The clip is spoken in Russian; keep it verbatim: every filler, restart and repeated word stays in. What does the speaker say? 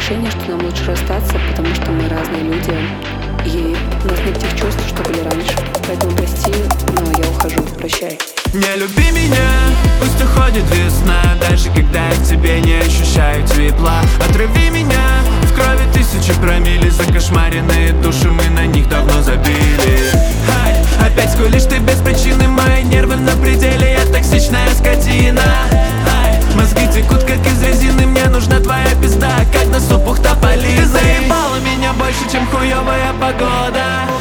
решение, что нам лучше расстаться, потому что мы разные люди, и у нас нет тех чувств, что были раньше. Поэтому прости, но я ухожу. Прощай. Не люби меня, пусть уходит весна, даже когда я в тебе не ощущаю тепла. Отрави меня, в крови тысячи промилле, закошмаренные души, мы на них давно забили. Ай, опять скулишь ты без причины, мои нервы на пределе, я токсичная скотина. Ай, мозги текут как из резины, мне нужна твоя пизда, как на сопух тополины. Ты заебала меня больше, чем хуёвая погода.